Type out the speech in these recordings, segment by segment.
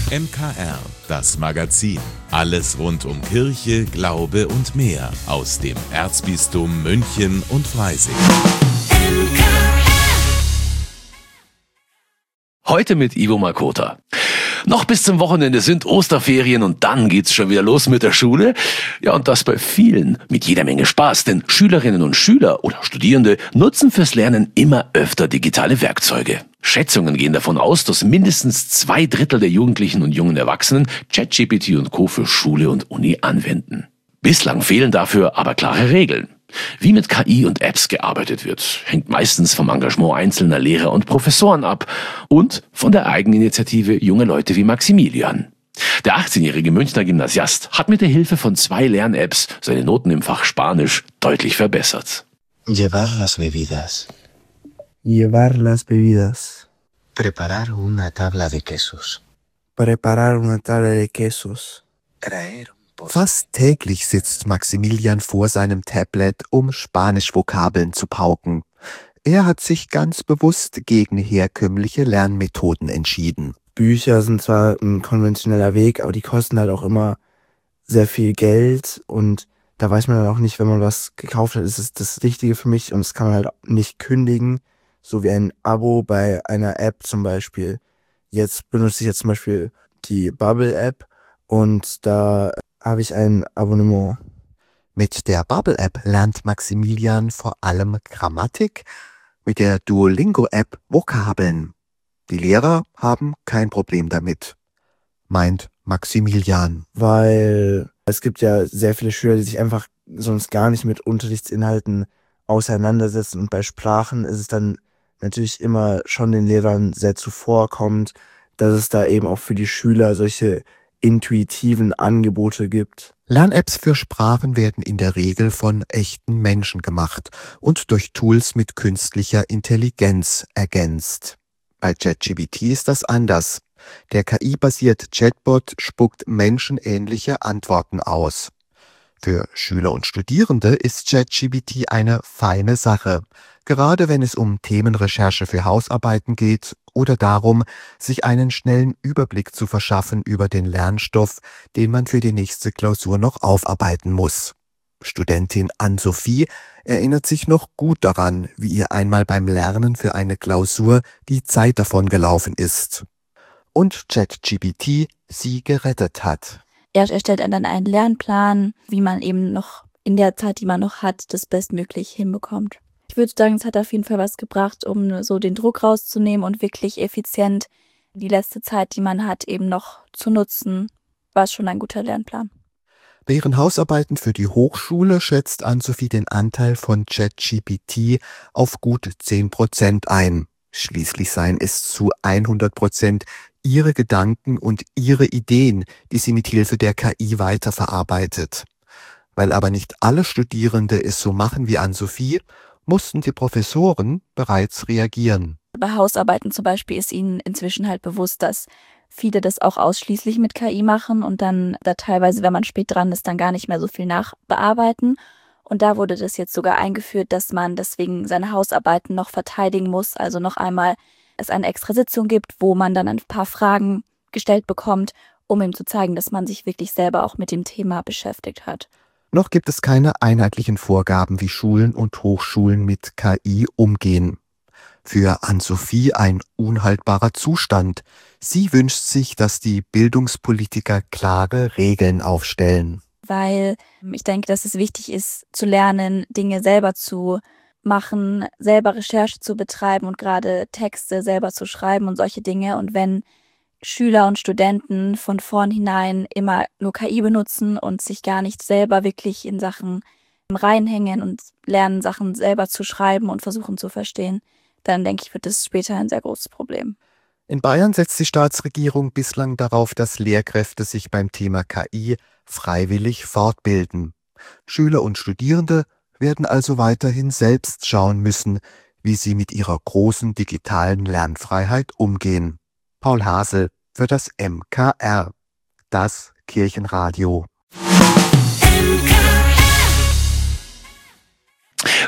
MKR, das Magazin. Alles rund um Kirche, Glaube und mehr aus dem Erzbistum München und Freising. Heute mit Ivo Makota. Noch bis zum Wochenende sind Osterferien und dann geht's schon wieder los mit der Schule. Ja, und das bei vielen mit jeder Menge Spaß, denn Schülerinnen und Schüler oder Studierende nutzen fürs Lernen immer öfter digitale Werkzeuge. Schätzungen gehen davon aus, dass mindestens 2/3 der Jugendlichen und jungen Erwachsenen ChatGPT und Co. für Schule und Uni anwenden. Bislang fehlen dafür aber klare Regeln. Wie mit KI und Apps gearbeitet wird, hängt meistens vom Engagement einzelner Lehrer und Professoren ab und von der Eigeninitiative junger Leute wie Maximilian. Der 18-jährige Münchner Gymnasiast hat mit der Hilfe von 2 Lern-Apps seine Noten im Fach Spanisch deutlich verbessert. Llevar las bebidas. Llevar las bebidas. Preparar una tabla de quesos. Preparar una tabla de quesos. Traer. Fast täglich sitzt Maximilian vor seinem Tablet, um Spanisch-Vokabeln zu pauken. Er hat sich ganz bewusst gegen herkömmliche Lernmethoden entschieden. Bücher sind zwar ein konventioneller Weg, aber die kosten halt auch immer sehr viel Geld und da weiß man dann auch nicht, wenn man was gekauft hat, ist es das Richtige für mich und das kann man halt nicht kündigen, so wie ein Abo bei einer App zum Beispiel. Jetzt benutze ich jetzt zum Beispiel die Bubble-App und da habe ich ein Abonnement. Mit der Bubble-App lernt Maximilian vor allem Grammatik, mit der Duolingo-App Vokabeln. Die Lehrer haben kein Problem damit, meint Maximilian. Weil es gibt ja sehr viele Schüler, die sich einfach sonst gar nicht mit Unterrichtsinhalten auseinandersetzen und bei Sprachen ist es dann natürlich immer schon den Lehrern sehr zuvorkommend, dass es da eben auch für die Schüler solche intuitiven Angebote gibt. Lern-Apps für Sprachen werden in der Regel von echten Menschen gemacht und durch Tools mit künstlicher Intelligenz ergänzt. Bei ChatGPT ist das anders. Der KI-basierte Chatbot spuckt menschenähnliche Antworten aus. Für Schüler und Studierende ist ChatGPT eine feine Sache, gerade wenn es um Themenrecherche für Hausarbeiten geht oder darum, sich einen schnellen Überblick zu verschaffen über den Lernstoff, den man für die nächste Klausur noch aufarbeiten muss. Studentin Ann-Sophie erinnert sich noch gut daran, wie ihr einmal beim Lernen für eine Klausur die Zeit davon gelaufen ist und ChatGPT sie gerettet hat. Er erstellt dann einen Lernplan, wie man eben noch in der Zeit, die man noch hat, das bestmöglich hinbekommt. Ich würde sagen, es hat auf jeden Fall was gebracht, um so den Druck rauszunehmen und wirklich effizient die letzte Zeit, die man hat, eben noch zu nutzen. War es schon ein guter Lernplan. Bei ihren Hausarbeiten für die Hochschule schätzt Ann-Sophie den Anteil von ChatGPT auf gut 10% ein. Schließlich seien es zu 100% ihre Gedanken und ihre Ideen, die sie mit Hilfe der KI weiterverarbeitet. Weil aber nicht alle Studierende es so machen wie Ann-Sophie, mussten die Professoren bereits reagieren. Bei Hausarbeiten zum Beispiel ist ihnen inzwischen halt bewusst, dass viele das auch ausschließlich mit KI machen und dann da teilweise, wenn man spät dran ist, dann gar nicht mehr so viel nachbearbeiten. Und da wurde das jetzt sogar eingeführt, dass man deswegen seine Hausarbeiten noch verteidigen muss, also noch einmal es eine extra Sitzung gibt, wo man dann ein paar Fragen gestellt bekommt, um ihm zu zeigen, dass man sich wirklich selber auch mit dem Thema beschäftigt hat. Noch gibt es keine einheitlichen Vorgaben, wie Schulen und Hochschulen mit KI umgehen. Für Ann-Sophie ein unhaltbarer Zustand. Sie wünscht sich, dass die Bildungspolitiker klare Regeln aufstellen. Weil ich denke, dass es wichtig ist, zu lernen, Dinge selber zu machen, selber Recherche zu betreiben und gerade Texte selber zu schreiben und solche Dinge. Und wenn Schüler und Studenten von vornherein immer nur KI benutzen und sich gar nicht selber wirklich in Sachen reinhängen und lernen, Sachen selber zu schreiben und versuchen zu verstehen, dann denke ich, wird das später ein sehr großes Problem. In Bayern setzt die Staatsregierung bislang darauf, dass Lehrkräfte sich beim Thema KI freiwillig fortbilden. Schüler und Studierende werden also weiterhin selbst schauen müssen, wie sie mit ihrer großen digitalen Lernfreiheit umgehen. Paul Hasel für das MKR, das Kirchenradio.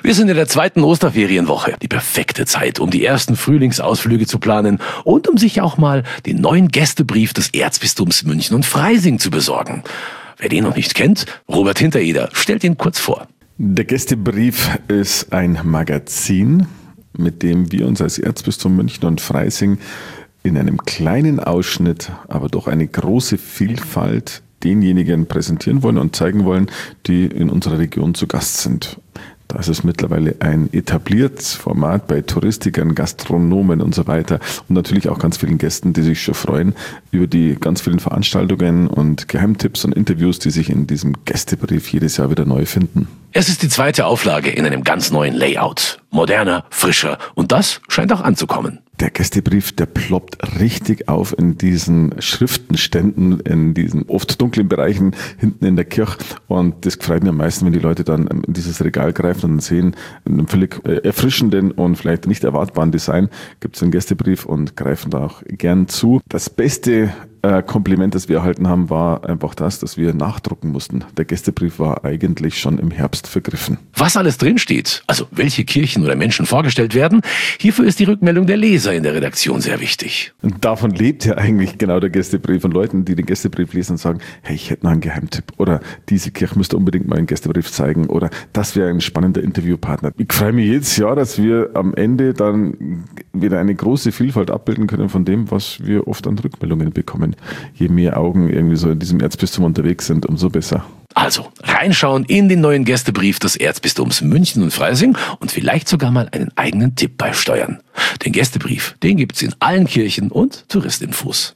Wir sind in der 2. Osterferienwoche. Die perfekte Zeit, um die ersten Frühlingsausflüge zu planen und um sich auch mal den neuen Gästebrief des Erzbistums München und Freising zu besorgen. Wer den noch nicht kennt, Robert Hintereder stellt ihn kurz vor. Der Gästebrief ist ein Magazin, mit dem wir uns als Erzbistum München und Freising in einem kleinen Ausschnitt, aber doch eine große Vielfalt denjenigen präsentieren wollen und zeigen wollen, die in unserer Region zu Gast sind. Das ist mittlerweile ein etabliertes Format bei Touristikern, Gastronomen und so weiter und natürlich auch ganz vielen Gästen, die sich schon freuen über die ganz vielen Veranstaltungen und Geheimtipps und Interviews, die sich in diesem Gästebrief jedes Jahr wieder neu finden. Es ist die 2. Auflage in einem ganz neuen Layout. Moderner, frischer und das scheint auch anzukommen. Der Gästebrief, der ploppt richtig auf in diesen Schriftenständen, in diesen oft dunklen Bereichen hinten in der Kirche. Und das freut mich am meisten, wenn die Leute dann in dieses Regal greifen und sehen, in einem völlig erfrischenden und vielleicht nicht erwartbaren Design gibt es einen Gästebrief und greifen da auch gern zu. Das beste Kompliment, das wir erhalten haben, war einfach das, dass wir nachdrucken mussten. Der Gästebrief war eigentlich schon im Herbst vergriffen. Was alles drinsteht, also welche Kirchen oder Menschen vorgestellt werden, hierfür ist die Rückmeldung der Leser in der Redaktion sehr wichtig. Und davon lebt ja eigentlich genau der Gästebrief, von Leuten, die den Gästebrief lesen und sagen, hey, ich hätte noch einen Geheimtipp oder diese Kirche müsste unbedingt mal einen Gästebrief zeigen oder das wäre ein spannender Interviewpartner. Ich freue mich jedes Jahr, dass wir am Ende dann wieder eine große Vielfalt abbilden können von dem, was wir oft an Rückmeldungen bekommen. Je mehr Augen irgendwie so in diesem Erzbistum unterwegs sind, umso besser. Also, reinschauen in den neuen Gästebrief des Erzbistums München und Freising und vielleicht sogar mal einen eigenen Tipp beisteuern. Den Gästebrief, den gibt's in allen Kirchen und Touristinfos.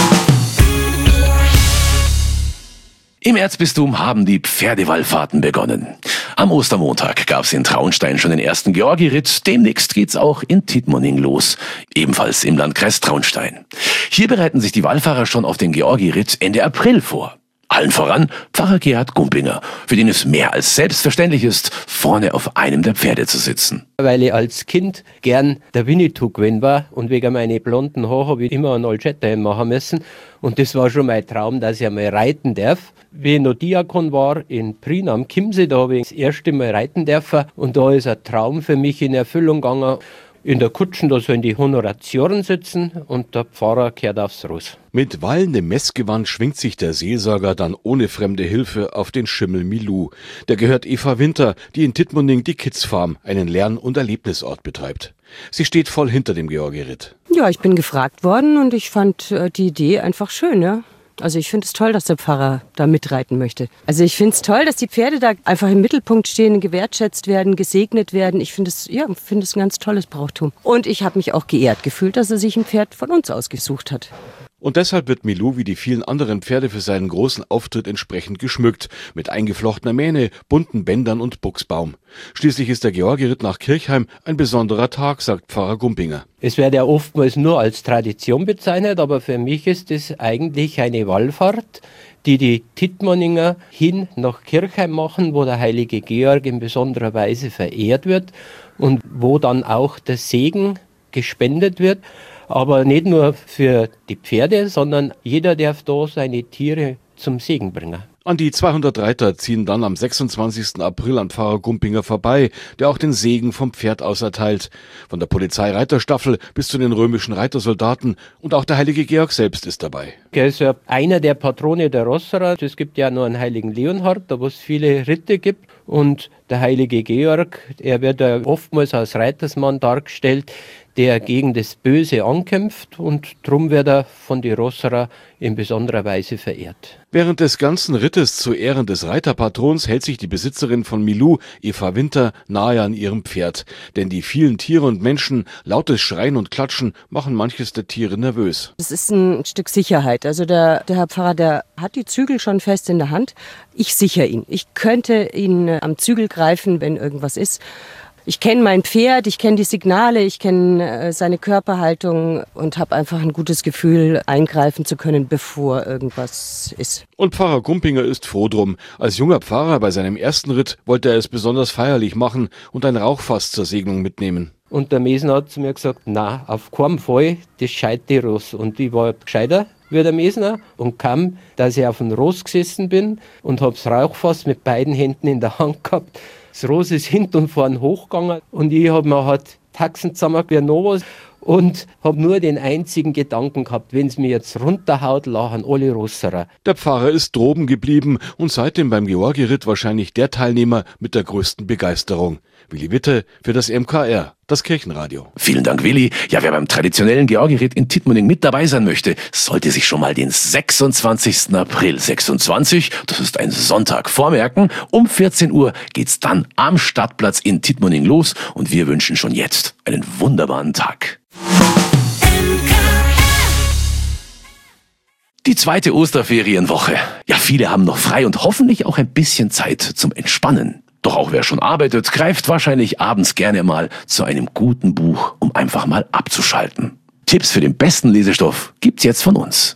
Im Erzbistum haben die Pferdewallfahrten begonnen. Am Ostermontag gab's in Traunstein schon den ersten Georgi-Ritt. Demnächst geht's auch in Tittmoning los, ebenfalls im Landkreis Traunstein. Hier bereiten sich die Wallfahrer schon auf den Georgi-Ritt Ende April vor. Allen voran Pfarrer Gerhard Gumpinger, für den es mehr als selbstverständlich ist, vorne auf einem der Pferde zu sitzen. Weil ich als Kind gern der Winnetou gewesen war und wegen meine blonden Haare habe ich immer einen Old-Shatterhand machen müssen. Und das war schon mein Traum, dass ich einmal reiten darf. Wie ich noch Diakon war in Prien am Chiemsee, da habe ich das erste Mal reiten dürfen. Und da ist ein Traum für mich in Erfüllung gegangen. In der Kutschen, da sollen die Honoratioren sitzen und der Pfarrer kehrt aufs Ross. Mit wallendem Messgewand schwingt sich der Seelsorger dann ohne fremde Hilfe auf den Schimmel Milou. Der gehört Eva Winter, die in Tittmoning die Kids Farm, einen Lern- und Erlebnisort betreibt. Sie steht voll hinter dem Georgi-Ritt. Ja, ich bin gefragt worden und ich fand die Idee einfach schön, ja. Also ich finde es toll, dass der Pfarrer da mitreiten möchte. Also ich finde es toll, dass die Pferde da einfach im Mittelpunkt stehen, gewertschätzt werden, gesegnet werden. Ich finde es ein ganz tolles Brauchtum. Und ich habe mich auch geehrt gefühlt, dass er sich ein Pferd von uns ausgesucht hat. Und deshalb wird Milou wie die vielen anderen Pferde für seinen großen Auftritt entsprechend geschmückt, mit eingeflochtener Mähne, bunten Bändern und Buchsbaum. Schließlich ist der Georgi-Ritt nach Kirchheim ein besonderer Tag, sagt Pfarrer Gumpinger. Es wird ja oftmals nur als Tradition bezeichnet, aber für mich ist es eigentlich eine Wallfahrt, die Tittmoninger hin nach Kirchheim machen, wo der heilige Georg in besonderer Weise verehrt wird und wo dann auch der Segen gespendet wird. Aber nicht nur für die Pferde, sondern jeder darf da seine Tiere zum Segen bringen. An die 200 Reiter ziehen dann am 26. April an Pfarrer Gumpinger vorbei, der auch den Segen vom Pferd aus erteilt. Von der Polizeireiterstaffel bis zu den römischen Reitersoldaten und auch der heilige Georg selbst ist dabei. Er ist ja einer der Patrone der Rosserer. Es gibt ja noch einen heiligen Leonhard, da wo es viele Ritte gibt. Und der heilige Georg, er wird ja oftmals als Reitersmann dargestellt, der gegen das Böse ankämpft und drum wird er von den Rosserer in besonderer Weise verehrt. Während des ganzen Rittes zu Ehren des Reiterpatrons hält sich die Besitzerin von Milou, Eva Winter, nahe an ihrem Pferd. Denn die vielen Tiere und Menschen, lautes Schreien und Klatschen machen manches der Tiere nervös. Das ist ein Stück Sicherheit. Also der Herr Pfarrer, der hat die Zügel schon fest in der Hand. Ich sichere ihn. Ich könnte ihn am Zügel greifen, wenn irgendwas ist. Ich kenne mein Pferd, ich kenne die Signale, ich kenne seine Körperhaltung und habe einfach ein gutes Gefühl, eingreifen zu können, bevor irgendwas ist. Und Pfarrer Gumpinger ist froh drum. Als junger Pfarrer bei seinem ersten Ritt wollte er es besonders feierlich machen und ein Rauchfass zur Segnung mitnehmen. Und der Mesner hat zu mir gesagt, na, auf keinen Fall, das scheit die Ross. Und ich war gescheiter wie der Mesner und kam, dass ich auf dem Ross gesessen bin und habe das Rauchfass mit beiden Händen in der Hand gehabt Das Ross ist hinten und vorn hochgegangen und ich habe mir halt Taxen zusammengeworfen noch was und habe nur den einzigen Gedanken gehabt, wenn es mir jetzt runterhaut, lachen alle Rosserer. Der Pfarrer ist droben geblieben und seitdem beim Georgiritt wahrscheinlich der Teilnehmer mit der größten Begeisterung. Willi Witte für das MKR, das Kirchenradio. Vielen Dank, Willi. Ja, wer beim traditionellen Georgiritt in Tittmoning mit dabei sein möchte, sollte sich schon mal den 26. April 26, das ist ein Sonntag, vormerken. Um 14 Uhr geht's dann am Stadtplatz in Tittmoning los und wir wünschen schon jetzt einen wunderbaren Tag. Die zweite Osterferienwoche. Ja, viele haben noch frei und hoffentlich auch ein bisschen Zeit zum Entspannen. Doch auch wer schon arbeitet, greift wahrscheinlich abends gerne mal zu einem guten Buch, um einfach mal abzuschalten. Tipps für den besten Lesestoff gibt's jetzt von uns.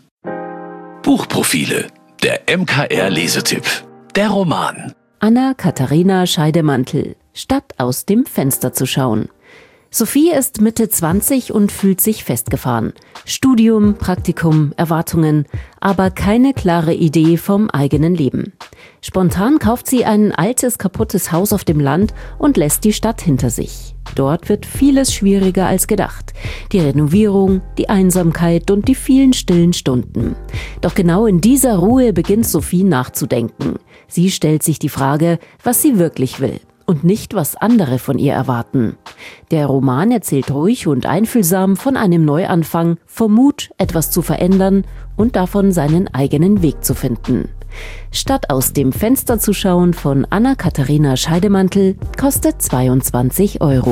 Buchprofile. Der MKR-Lesetipp. Der Roman. Anna-Katharina Scheidemantel. Statt aus dem Fenster zu schauen. Sophie ist Mitte 20 und fühlt sich festgefahren. Studium, Praktikum, Erwartungen, aber keine klare Idee vom eigenen Leben. Spontan kauft sie ein altes, kaputtes Haus auf dem Land und lässt die Stadt hinter sich. Dort wird vieles schwieriger als gedacht. Die Renovierung, die Einsamkeit und die vielen stillen Stunden. Doch genau in dieser Ruhe beginnt Sophie nachzudenken. Sie stellt sich die Frage, was sie wirklich will. Und nicht, was andere von ihr erwarten. Der Roman erzählt ruhig und einfühlsam von einem Neuanfang, vom Mut, etwas zu verändern und davon, seinen eigenen Weg zu finden. Statt aus dem Fenster zu schauen von Anna-Katharina Scheidemantel kostet 22 €.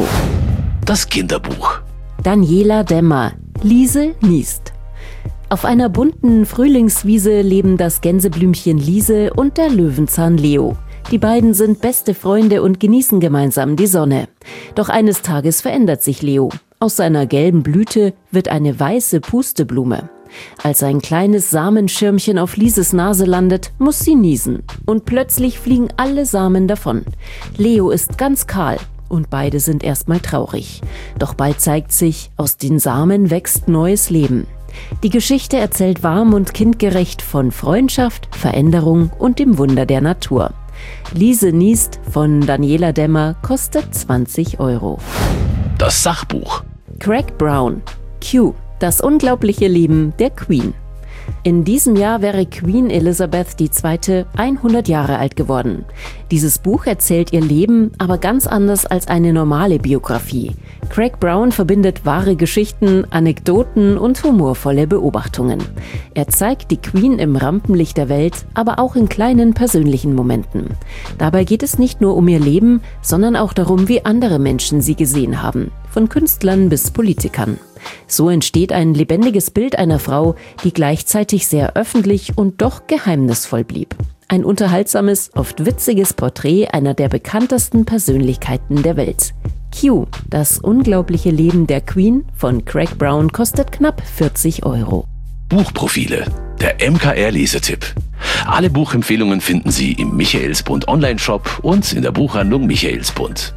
Das Kinderbuch. Daniela Demmer, Liese niest. Auf einer bunten Frühlingswiese leben das Gänseblümchen Lise und der Löwenzahn Leo. Die beiden sind beste Freunde und genießen gemeinsam die Sonne. Doch eines Tages verändert sich Leo. Aus seiner gelben Blüte wird eine weiße Pusteblume. Als ein kleines Samenschirmchen auf Lises Nase landet, muss sie niesen. Und plötzlich fliegen alle Samen davon. Leo ist ganz kahl und beide sind erstmal traurig. Doch bald zeigt sich, aus den Samen wächst neues Leben. Die Geschichte erzählt warm und kindgerecht von Freundschaft, Veränderung und dem Wunder der Natur. Lise niest von Daniela Demmer kostet 20 €. Das Sachbuch. Craig Brown, Q, das unglaubliche Leben der Queen. In diesem Jahr wäre Queen Elizabeth II. 100 Jahre alt geworden. Dieses Buch erzählt ihr Leben, aber ganz anders als eine normale Biografie. Craig Brown verbindet wahre Geschichten, Anekdoten und humorvolle Beobachtungen. Er zeigt die Queen im Rampenlicht der Welt, aber auch in kleinen persönlichen Momenten. Dabei geht es nicht nur um ihr Leben, sondern auch darum, wie andere Menschen sie gesehen haben. Von Künstlern bis Politikern. So entsteht ein lebendiges Bild einer Frau, die gleichzeitig sehr öffentlich und doch geheimnisvoll blieb. Ein unterhaltsames, oft witziges Porträt einer der bekanntesten Persönlichkeiten der Welt. Q, das unglaubliche Leben der Queen von Craig Brown kostet knapp 40 €. Buchprofile. Der MKR-Lesetipp. Alle Buchempfehlungen finden Sie im Michaelsbund Online-Shop und in der Buchhandlung Michaelsbund.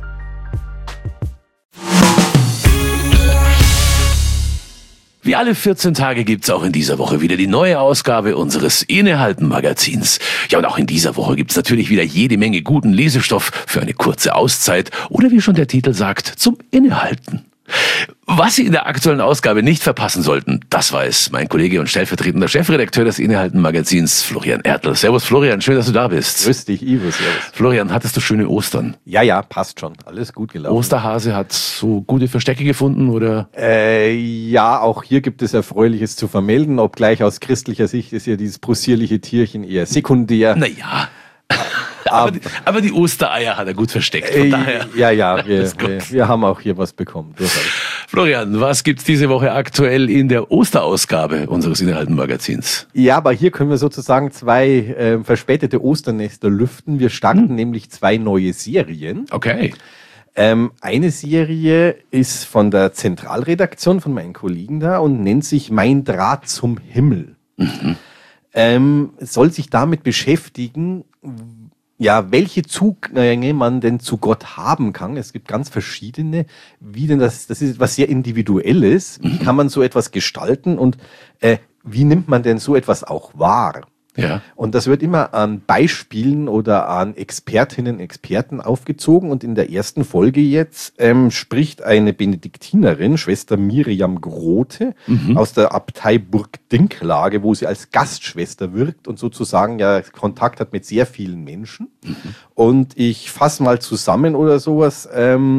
Wie alle 14 Tage gibt's auch in dieser Woche wieder die neue Ausgabe unseres Innehalten-Magazins. Ja, und auch in dieser Woche gibt's natürlich wieder jede Menge guten Lesestoff für eine kurze Auszeit oder wie schon der Titel sagt, zum Innehalten. Was Sie in der aktuellen Ausgabe nicht verpassen sollten, das weiß mein Kollege und stellvertretender Chefredakteur des Innehalten-Magazins, Florian Ertl. Servus Florian, schön, dass du da bist. Grüß dich, Ivo, servus. Florian, hattest du schöne Ostern? Ja, passt schon. Alles gut gelaufen. Osterhase hat so gute Verstecke gefunden, oder? Ja, auch hier gibt es Erfreuliches zu vermelden, obgleich aus christlicher Sicht ist ja dieses possierliche Tierchen eher sekundär. Naja. Aber die Ostereier hat er gut versteckt, von daher. Ja, wir haben auch hier was bekommen. Florian, was gibt's diese Woche aktuell in der Osterausgabe unseres Innehalten-Magazins? Ja, aber hier können wir sozusagen zwei verspätete Osternester lüften. Wir starten nämlich zwei neue Serien. Okay. Eine Serie ist von der Zentralredaktion, von meinen Kollegen da und nennt sich Mein Draht zum Himmel. Soll sich damit beschäftigen, ja, welche Zugänge man denn zu Gott haben kann. Es gibt ganz verschiedene. Wie denn das ist was sehr Individuelles. Wie kann man so etwas gestalten und wie nimmt man denn so etwas auch wahr? Ja. Und das wird immer an Beispielen oder an Expertinnen, Experten aufgezogen. Und in der ersten Folge jetzt spricht eine Benediktinerin, Schwester Miriam Grote, aus der Abtei Burg-Dinklage, wo sie als Gastschwester wirkt und sozusagen ja Kontakt hat mit sehr vielen Menschen. Und ich fasse mal zusammen oder sowas.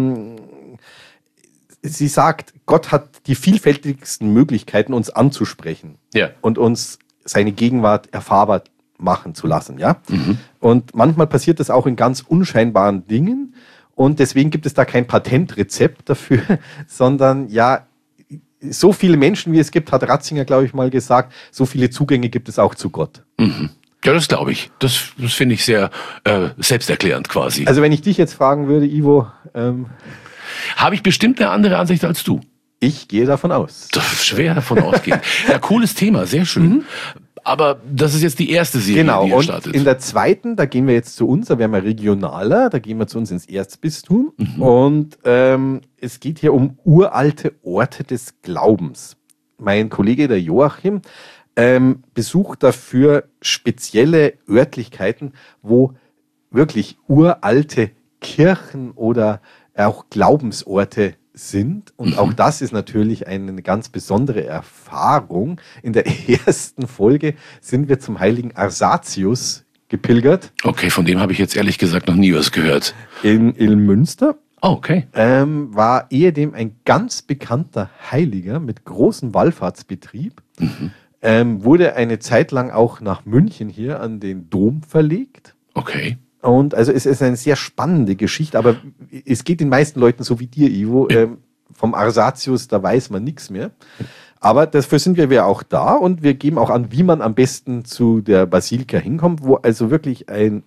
Sie sagt, Gott hat die vielfältigsten Möglichkeiten, uns anzusprechen und uns seine Gegenwart erfahrbar machen zu lassen. Ja? Und manchmal passiert das auch in ganz unscheinbaren Dingen und deswegen gibt es da kein Patentrezept dafür, sondern ja, so viele Menschen, wie es gibt, hat Ratzinger, glaube ich, mal gesagt, so viele Zugänge gibt es auch zu Gott. Ja, das glaube ich. Das finde ich sehr selbsterklärend quasi. Also wenn ich dich jetzt fragen würde, Ivo... habe ich bestimmt eine andere Ansicht als du? Ich gehe davon aus. Das ist schwer davon ausgehen. Ja, cooles Thema, sehr schön. Aber das ist jetzt die erste Serie, die ihr startet. In der zweiten, da gehen wir jetzt zu uns, da werden wir regionaler, da gehen wir zu uns ins Erzbistum. Und es geht hier um uralte Orte des Glaubens. Mein Kollege, der Joachim, besucht dafür spezielle Örtlichkeiten, wo wirklich uralte Kirchen oder auch Glaubensorte sind. Und auch das ist natürlich eine ganz besondere Erfahrung. In der ersten Folge sind wir zum heiligen Arsatius gepilgert. Okay, von dem habe ich jetzt ehrlich gesagt noch nie was gehört. In Ilmünster. Oh, okay. War ehedem ein ganz bekannter Heiliger mit großem Wallfahrtsbetrieb. Wurde eine Zeit lang auch nach München hier an den Dom verlegt. Okay. Und also es ist eine sehr spannende Geschichte, aber es geht den meisten Leuten so wie dir, Ivo. Vom Arsatius, da weiß man nichts mehr. Aber dafür sind wir auch da und wir geben auch an, wie man am besten zu der Basilika hinkommt, wo also wirklich ein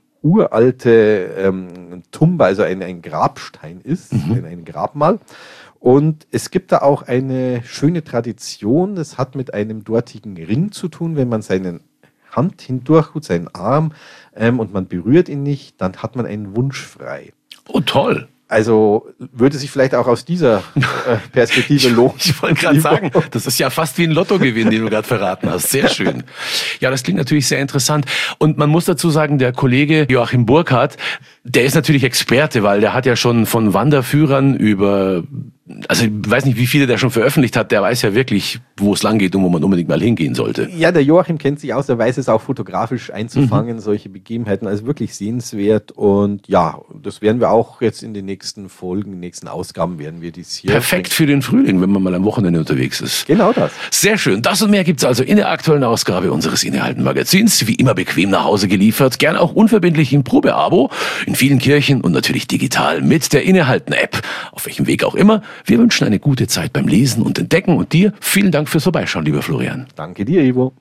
uralte Tumba, also ein Grabstein ist, ein Grabmal. Und es gibt da auch eine schöne Tradition, das hat mit einem dortigen Ring zu tun, wenn man seinen Hand hindurch, seinen Arm und man berührt ihn nicht, dann hat man einen Wunsch frei. Oh, toll. Also würde sich vielleicht auch aus dieser Perspektive lohnen. Ich wollte gerade sagen, das ist ja fast wie ein Lottogewinn, den du gerade verraten hast. Sehr schön. Ja, das klingt natürlich sehr interessant. Und man muss dazu sagen, der Kollege Joachim Burkhardt, der ist natürlich Experte, weil der hat ja schon von Wanderführern über... Also ich weiß nicht, wie viele der schon veröffentlicht hat, der weiß ja wirklich, wo es lang geht und wo man unbedingt mal hingehen sollte. Ja, der Joachim kennt sich aus, er weiß es auch fotografisch einzufangen, solche Begebenheiten, also wirklich sehenswert und ja, das werden wir auch jetzt in den nächsten Folgen, in den nächsten Ausgaben werden wir dies hier. Perfekt für den Frühling, wenn man mal am Wochenende unterwegs ist. Genau das. Sehr schön, das und mehr gibt's also in der aktuellen Ausgabe unseres Innehalten-Magazins, wie immer bequem nach Hause geliefert, gern auch unverbindlich im Probeabo, in vielen Kirchen und natürlich digital mit der Innehalten-App, auf welchem Weg auch immer. Wir wünschen eine gute Zeit beim Lesen und Entdecken und dir vielen Dank fürs Vorbeischauen, lieber Florian. Danke dir, Ivo.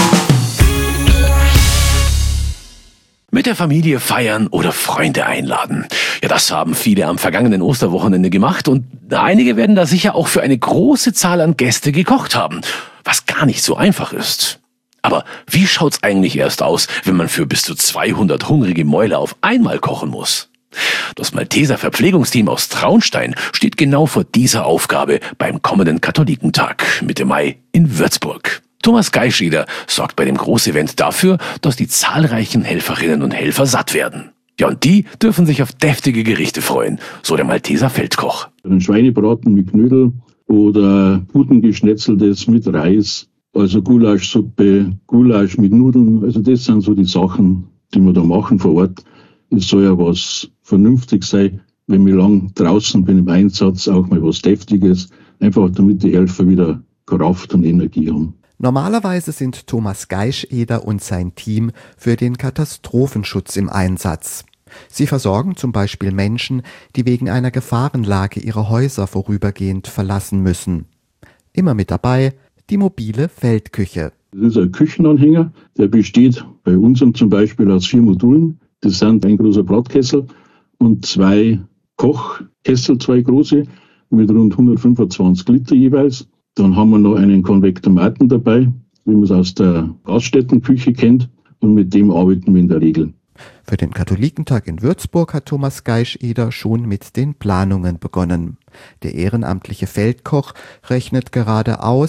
Mit der Familie feiern oder Freunde einladen. Ja, das haben viele am vergangenen Osterwochenende gemacht und einige werden da sicher auch für eine große Zahl an Gäste gekocht haben, was gar nicht so einfach ist. Aber wie schaut's eigentlich erst aus, wenn man für bis zu 200 hungrige Mäuler auf einmal kochen muss? Das Malteser Verpflegungsteam aus Traunstein steht genau vor dieser Aufgabe beim kommenden Katholikentag Mitte Mai in Würzburg. Thomas Geischeder sorgt bei dem Großevent dafür, dass die zahlreichen Helferinnen und Helfer satt werden. Ja, und die dürfen sich auf deftige Gerichte freuen, so der Malteser Feldkoch. Ein Schweinebraten mit Knödel oder Putengeschnetzeltes mit Reis, also Gulaschsuppe, Gulasch mit Nudeln, also das sind so die Sachen, die wir da machen vor Ort. Es soll ja was vernünftig sein, wenn ich lang draußen bin im Einsatz, auch mal was Deftiges, einfach damit die Helfer wieder Kraft und Energie haben. Normalerweise sind Thomas Geischeder und sein Team für den Katastrophenschutz im Einsatz. Sie versorgen zum Beispiel Menschen, die wegen einer Gefahrenlage ihre Häuser vorübergehend verlassen müssen. Immer mit dabei die mobile Feldküche. Das ist ein Küchenanhänger, der besteht bei unserem zum Beispiel aus 4 Modulen. Das sind ein großer Brattkessel und 2 Kochkessel, 2 große, mit rund 125 Liter jeweils. Dann haben wir noch einen Konvektomaten dabei, wie man es aus der Gaststättenküche kennt, und mit dem arbeiten wir in der Regel. Für den Katholikentag in Würzburg hat Thomas Geischeder schon mit den Planungen begonnen. Der ehrenamtliche Feldkoch rechnet gerade aus,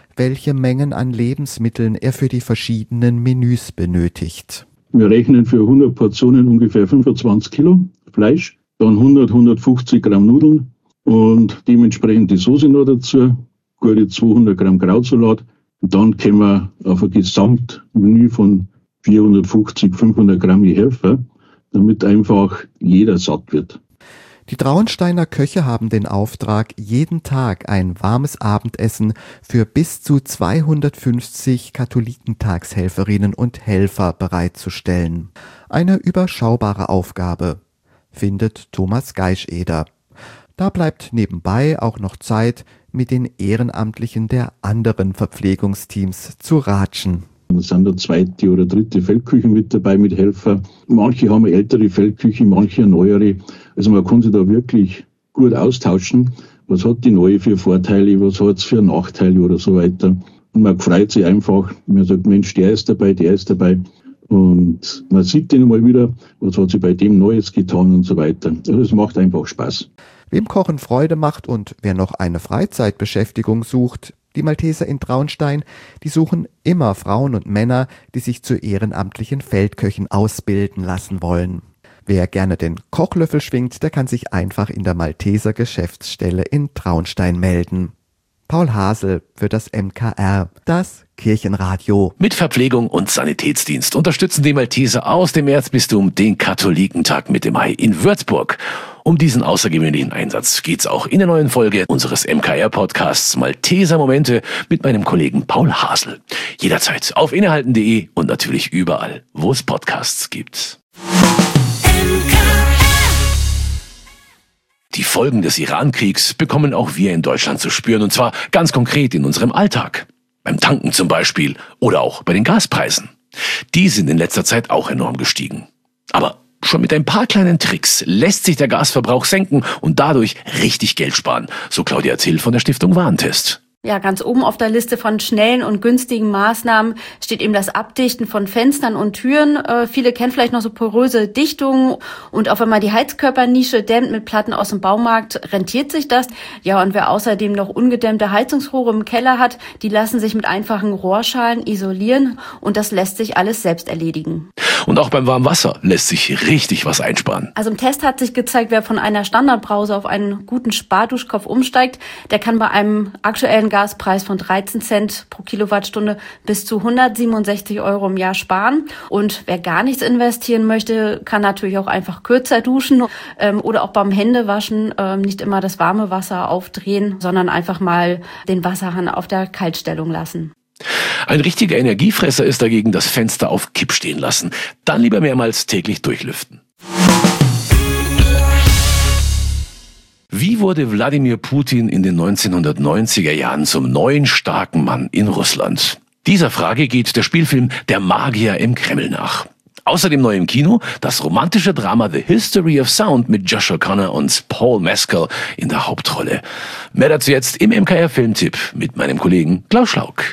welche Mengen an Lebensmitteln er für die verschiedenen Menüs benötigt. Wir rechnen für 100 Portionen ungefähr 25 Kilo Fleisch, dann 150 Gramm Nudeln und dementsprechend die Soße noch dazu, gute 200 Gramm Krautsalat. Und dann kommen wir auf ein Gesamtmenü von 450, 500 Gramm je Hälfte, damit einfach jeder satt wird. Die Traunsteiner Köche haben den Auftrag, jeden Tag ein warmes Abendessen für bis zu 250 Katholikentagshelferinnen und Helfer bereitzustellen. Eine überschaubare Aufgabe, findet Thomas Geischeder. Da bleibt nebenbei auch noch Zeit, mit den Ehrenamtlichen der anderen Verpflegungsteams zu ratschen. Es sind da 2. oder 3. Feldküche mit dabei, mit Helfer. Manche haben eine ältere Feldküche, manche eine neuere. Also man kann sich da wirklich gut austauschen. Was hat die neue für Vorteile, was hat es für Nachteile oder so weiter. Und man freut sich einfach, man sagt, Mensch, der ist dabei. Und man sieht den mal wieder, was hat sich bei dem Neues getan und so weiter. Also es macht einfach Spaß. Wem Kochen Freude macht und wer noch eine Freizeitbeschäftigung sucht, die Malteser in Traunstein, die suchen immer Frauen und Männer, die sich zu ehrenamtlichen Feldköchen ausbilden lassen wollen. Wer gerne den Kochlöffel schwingt, der kann sich einfach in der Malteser Geschäftsstelle in Traunstein melden. Paul Hasel für das MKR, das Kirchenradio. Mit Verpflegung und Sanitätsdienst unterstützen die Malteser aus dem Erzbistum den Katholikentag Mitte Mai in Würzburg. Um diesen außergewöhnlichen Einsatz geht's auch in der neuen Folge unseres MKR-Podcasts Malteser Momente mit meinem Kollegen Paul Hasel. Jederzeit auf innehalten.de und natürlich überall, wo es Podcasts gibt. Die Folgen des Iran-Kriegs bekommen auch wir in Deutschland zu spüren, und zwar ganz konkret in unserem Alltag. Beim Tanken zum Beispiel oder auch bei den Gaspreisen. Die sind in letzter Zeit auch enorm gestiegen. Aber schon mit ein paar kleinen Tricks lässt sich der Gasverbrauch senken und dadurch richtig Geld sparen, so Claudia Till von der Stiftung Warentest. Ja, ganz oben auf der Liste von schnellen und günstigen Maßnahmen steht eben das Abdichten von Fenstern und Türen. Viele kennen vielleicht noch so poröse Dichtungen, und auch wenn man die Heizkörpernische dämmt mit Platten aus dem Baumarkt, rentiert sich das. Ja, und wer außerdem noch ungedämmte Heizungsrohre im Keller hat, die lassen sich mit einfachen Rohrschalen isolieren, und das lässt sich alles selbst erledigen. Und auch beim warmen Wasser lässt sich richtig was einsparen. Also im Test hat sich gezeigt, wer von einer Standardbrause auf einen guten Sparduschkopf umsteigt, der kann bei einem aktuellen Gaspreis von 13 Cent pro Kilowattstunde bis zu 167 € im Jahr sparen. Und wer gar nichts investieren möchte, kann natürlich auch einfach kürzer duschen oder auch beim Händewaschen nicht immer das warme Wasser aufdrehen, sondern einfach mal den Wasserhahn auf der Kaltstellung lassen. Ein richtiger Energiefresser ist dagegen das Fenster auf Kipp stehen lassen. Dann lieber mehrmals täglich durchlüften. Wie wurde Wladimir Putin in den 1990er Jahren zum neuen starken Mann in Russland? Dieser Frage geht der Spielfilm Der Magier im Kreml nach. Außerdem neu im Kino das romantische Drama The History of Sound mit Josh O'Connor und Paul Mescal in der Hauptrolle. Mehr dazu jetzt im MKR-Filmtipp mit meinem Kollegen Klaus Schlauk.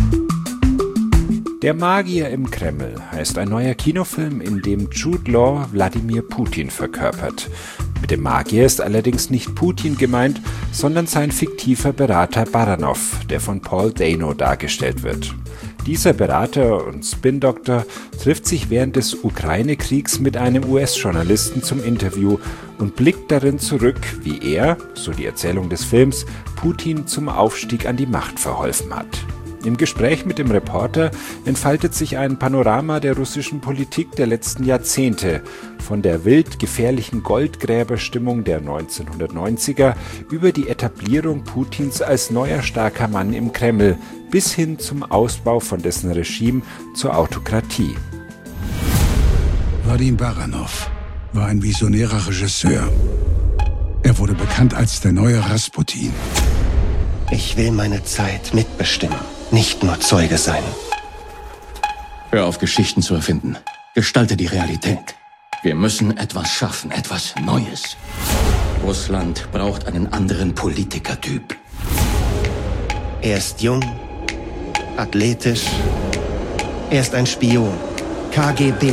Der Magier im Kreml heißt ein neuer Kinofilm, in dem Jude Law Wladimir Putin verkörpert. Mit dem Magier ist allerdings nicht Putin gemeint, sondern sein fiktiver Berater Baranov, der von Paul Dano dargestellt wird. Dieser Berater und Spin-Doktor trifft sich während des Ukraine-Kriegs mit einem US-Journalisten zum Interview und blickt darin zurück, wie er, so die Erzählung des Films, Putin zum Aufstieg an die Macht verholfen hat. Im Gespräch mit dem Reporter entfaltet sich ein Panorama der russischen Politik der letzten Jahrzehnte, von der wild gefährlichen Goldgräberstimmung der 1990er über die Etablierung Putins als neuer starker Mann im Kreml bis hin zum Ausbau von dessen Regime zur Autokratie. Wladimir Baranov war ein visionärer Regisseur. Er wurde bekannt als der neue Rasputin. Ich will meine Zeit mitbestimmen, nicht nur Zeuge sein. Hör auf, Geschichten zu erfinden. Gestalte die Realität. Wir müssen etwas schaffen, etwas Neues. Russland braucht einen anderen Politikertyp. Er ist jung, athletisch. Er ist ein Spion. KGB.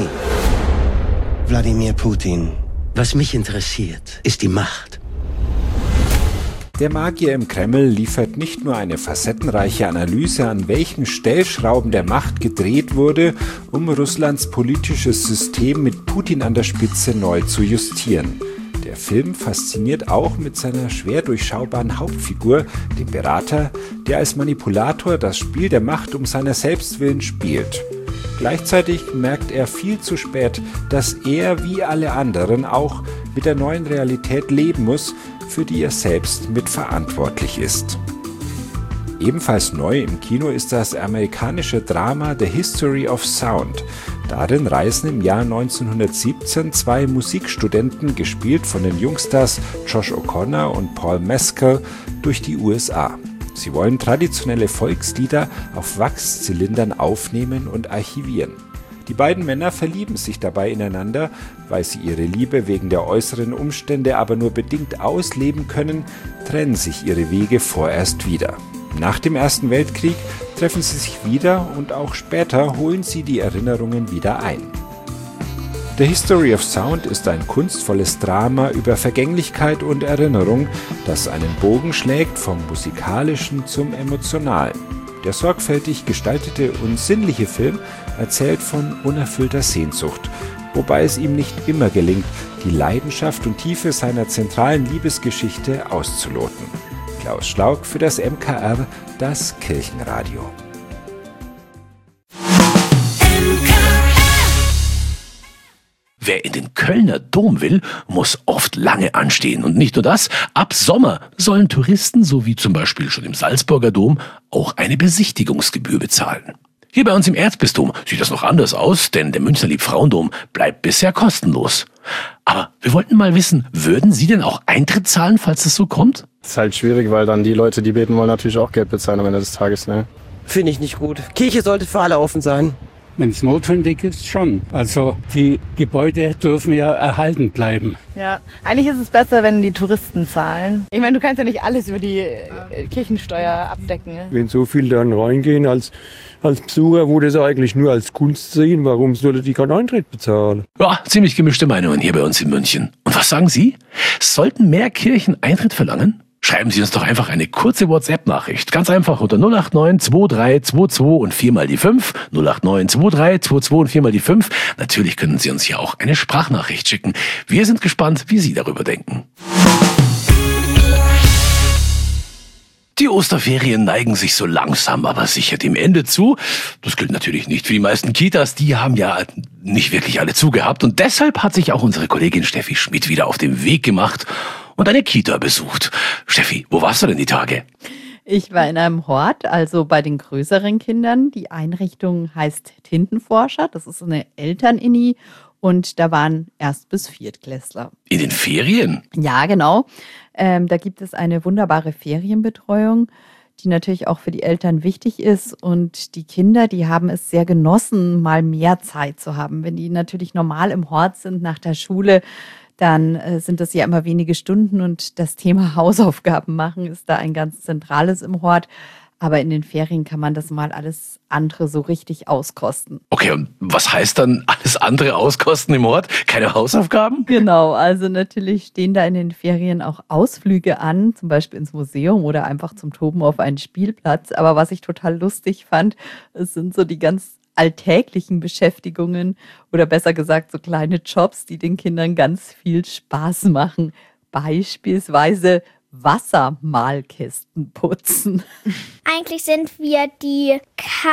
Wladimir Putin. Was mich interessiert, ist die Macht. Der Magier im Kreml liefert nicht nur eine facettenreiche Analyse, an welchen Stellschrauben der Macht gedreht wurde, um Russlands politisches System mit Putin an der Spitze neu zu justieren. Der Film fasziniert auch mit seiner schwer durchschaubaren Hauptfigur, dem Berater, der als Manipulator das Spiel der Macht um seiner selbst willen spielt. Gleichzeitig merkt er viel zu spät, dass er wie alle anderen auch mit der neuen Realität leben muss, für die er selbst mitverantwortlich ist. Ebenfalls neu im Kino ist das amerikanische Drama The History of Sound. Darin reisen im Jahr 1917 zwei Musikstudenten, gespielt von den Jungstars Josh O'Connor und Paul Mescal, durch die USA. Sie wollen traditionelle Volkslieder auf Wachszylindern aufnehmen und archivieren. Die beiden Männer verlieben sich dabei ineinander, weil sie ihre Liebe wegen der äußeren Umstände aber nur bedingt ausleben können, trennen sich ihre Wege vorerst wieder. Nach dem Ersten Weltkrieg treffen sie sich wieder und auch später holen sie die Erinnerungen wieder ein. The History of Sound ist ein kunstvolles Drama über Vergänglichkeit und Erinnerung, das einen Bogen schlägt vom Musikalischen zum Emotionalen. Der sorgfältig gestaltete und sinnliche Film erzählt von unerfüllter Sehnsucht, wobei es ihm nicht immer gelingt, die Leidenschaft und Tiefe seiner zentralen Liebesgeschichte auszuloten. Klaus Schlaug für das MKR, das Kirchenradio. Wer in den Kölner Dom will, muss oft lange anstehen. Und nicht nur das, ab Sommer sollen Touristen, so wie zum Beispiel schon im Salzburger Dom, auch eine Besichtigungsgebühr bezahlen. Hier bei uns im Erzbistum sieht das noch anders aus, denn der Münchner Liebfrauendom bleibt bisher kostenlos. Aber wir wollten mal wissen, würden Sie denn auch Eintritt zahlen, falls es so kommt? Das ist halt schwierig, weil dann die Leute, die beten wollen, natürlich auch Geld bezahlen am Ende des Tages, ne? Finde ich nicht gut. Kirche sollte für alle offen sein. Wenn es notwendig ist, schon. Also die Gebäude dürfen ja erhalten bleiben. Ja, eigentlich ist es besser, wenn die Touristen zahlen. Ich meine, du kannst ja nicht alles über die Kirchensteuer abdecken. Ne? Wenn so viele dann reingehen als Besucher, wo das eigentlich nur als Kunst sehen, warum sollte die keinen Eintritt bezahlen? Ja, ziemlich gemischte Meinungen hier bei uns in München. Und was sagen Sie? Sollten mehr Kirchen Eintritt verlangen? Schreiben Sie uns doch einfach eine kurze WhatsApp-Nachricht. Ganz einfach unter 089 2322 und 4 mal die 5. 089 2322 und 4 mal die 5. Natürlich können Sie uns hier auch eine Sprachnachricht schicken. Wir sind gespannt, wie Sie darüber denken. Die Osterferien neigen sich so langsam, aber sicher dem Ende zu. Das gilt natürlich nicht für die meisten Kitas, die haben ja nicht wirklich alle zugehabt. Und deshalb hat sich auch unsere Kollegin Steffi Schmidt wieder auf den Weg gemacht und eine Kita besucht. Steffi, wo warst du denn die Tage? Ich war in einem Hort, also bei den größeren Kindern. Die Einrichtung heißt Tintenforscher. Das ist eine Eltern-Inni. Und da waren Erst- bis Viertklässler. In den Ferien? Ja, genau. Da gibt es eine wunderbare Ferienbetreuung, die natürlich auch für die Eltern wichtig ist. Und die Kinder, die haben es sehr genossen, mal mehr Zeit zu haben. Wenn die natürlich normal im Hort sind nach der Schule, dann sind das ja immer wenige Stunden. Und das Thema Hausaufgaben machen ist da ein ganz zentrales im Hort. Aber in den Ferien kann man das mal alles andere so richtig auskosten. Okay, und was heißt dann alles andere auskosten im Ort? Keine Hausaufgaben? Genau, also natürlich stehen da in den Ferien auch Ausflüge an, zum Beispiel ins Museum oder einfach zum Toben auf einen Spielplatz. Aber was ich total lustig fand, es sind so die ganz alltäglichen Beschäftigungen oder besser gesagt so kleine Jobs, die den Kindern ganz viel Spaß machen. Beispielsweise Wassermalkästen putzen. Eigentlich sind wir die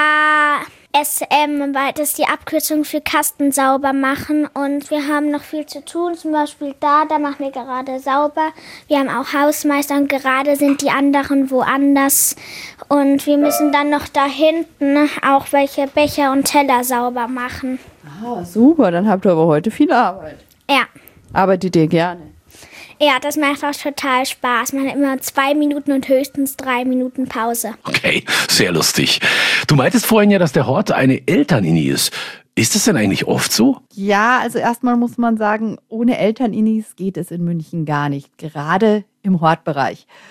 KSM, weil das ist die Abkürzung für Kasten sauber machen. Und wir haben noch viel zu tun. Zum Beispiel da machen wir gerade sauber. Wir haben auch Hausmeister und gerade sind die anderen woanders. Und wir müssen dann noch da hinten auch welche Becher und Teller sauber machen. Ah, super, dann habt ihr aber heute viel Arbeit. Ja. Arbeitet ihr gerne? Ja, das macht auch total Spaß. Man hat immer 2 Minuten und höchstens 3 Minuten Pause. Okay, sehr lustig. Du meintest vorhin ja, dass der Hort eine Eltern-Inni ist. Ist das denn eigentlich oft so? Ja, also erstmal muss man sagen, ohne Eltern-Innis geht es in München gar nicht. Gerade im Hortbereich.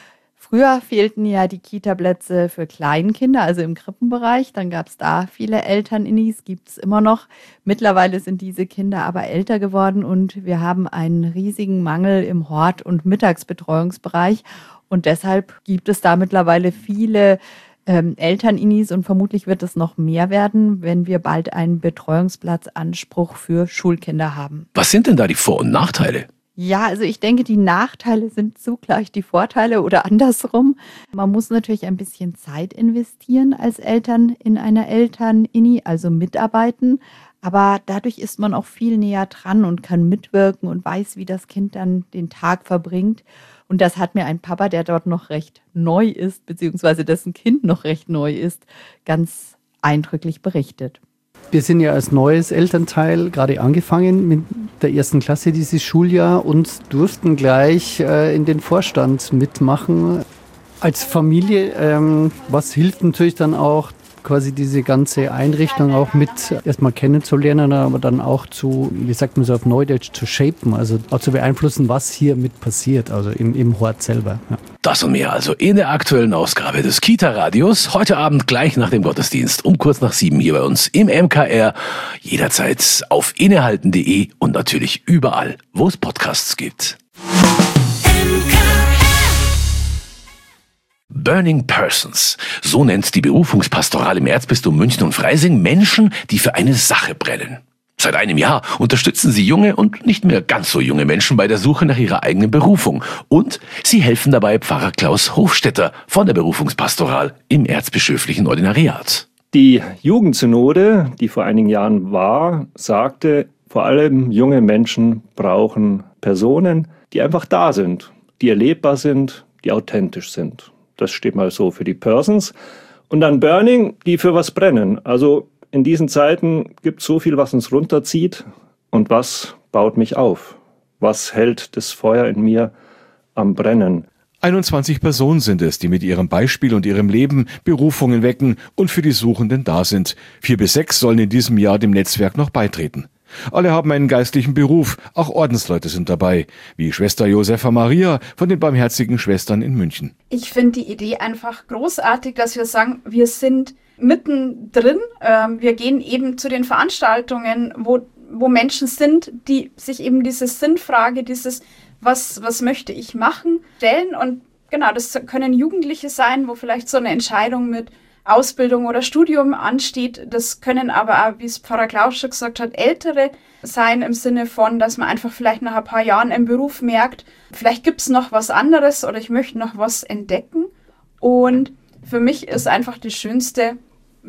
Früher fehlten ja die Kita-Plätze für Kleinkinder, also im Krippenbereich. Dann gab es da viele Eltern-Innis, gibt es immer noch. Mittlerweile sind diese Kinder aber älter geworden und wir haben einen riesigen Mangel im Hort- und Mittagsbetreuungsbereich. Und deshalb gibt es da mittlerweile viele Eltern-Innis und vermutlich wird es noch mehr werden, wenn wir bald einen Betreuungsplatzanspruch für Schulkinder haben. Was sind denn da die Vor- und Nachteile? Ja, also ich denke, die Nachteile sind zugleich die Vorteile oder andersrum. Man muss natürlich ein bisschen Zeit investieren als Eltern in einer Eltern-Inni, also mitarbeiten. Aber dadurch ist man auch viel näher dran und kann mitwirken und weiß, wie das Kind dann den Tag verbringt. Und das hat mir ein Papa, der dort noch recht neu ist, beziehungsweise dessen Kind noch recht neu ist, ganz eindrücklich berichtet. Wir sind ja als neues Elternteil gerade angefangen mit der 1. Klasse dieses Schuljahr und durften gleich in den Vorstand mitmachen. Als Familie, was hilft natürlich dann auch, quasi diese ganze Einrichtung auch mit erstmal kennenzulernen, aber dann auch zu, wie sagt man so auf Neudeutsch, zu shapen, also auch zu beeinflussen, was hier mit passiert, also im Hort selber. Ja. Das und mehr also in der aktuellen Ausgabe des Kita-Radios. Heute Abend gleich nach dem Gottesdienst um kurz nach 7 hier bei uns im MKR. Jederzeit auf innehalten.de und natürlich überall, wo es Podcasts gibt. Burning Persons, so nennt die Berufungspastoral im Erzbistum München und Freising Menschen, die für eine Sache brennen. Seit einem Jahr unterstützen sie junge und nicht mehr ganz so junge Menschen bei der Suche nach ihrer eigenen Berufung. Und sie helfen dabei Pfarrer Klaus Hofstetter von der Berufungspastoral im erzbischöflichen Ordinariat. Die Jugendsynode, die vor einigen Jahren war, sagte, vor allem junge Menschen brauchen Personen, die einfach da sind, die erlebbar sind, die authentisch sind. Das steht mal so für die Persons. Und dann Burning, die für was brennen. Also in diesen Zeiten gibt es so viel, was uns runterzieht. Und was baut mich auf? Was hält das Feuer in mir am Brennen? 21 Personen sind es, die mit ihrem Beispiel und ihrem Leben Berufungen wecken und für die Suchenden da sind. 4 bis 6 sollen in diesem Jahr dem Netzwerk noch beitreten. Alle haben einen geistlichen Beruf, auch Ordensleute sind dabei, wie Schwester Josefa Maria von den Barmherzigen Schwestern in München. Ich finde die Idee einfach großartig, dass wir sagen, wir sind mittendrin. Wir gehen eben zu den Veranstaltungen, wo Menschen sind, die sich eben diese Sinnfrage, dieses was möchte ich machen, stellen. Und genau, das können Jugendliche sein, wo vielleicht so eine Entscheidung mit Ausbildung oder Studium ansteht. Das können aber auch, wie es Pfarrer Klaus schon gesagt hat, Ältere sein im Sinne von, dass man einfach vielleicht nach ein paar Jahren im Beruf merkt, vielleicht gibt es noch was anderes oder ich möchte noch was entdecken. Und für mich ist einfach das Schönste,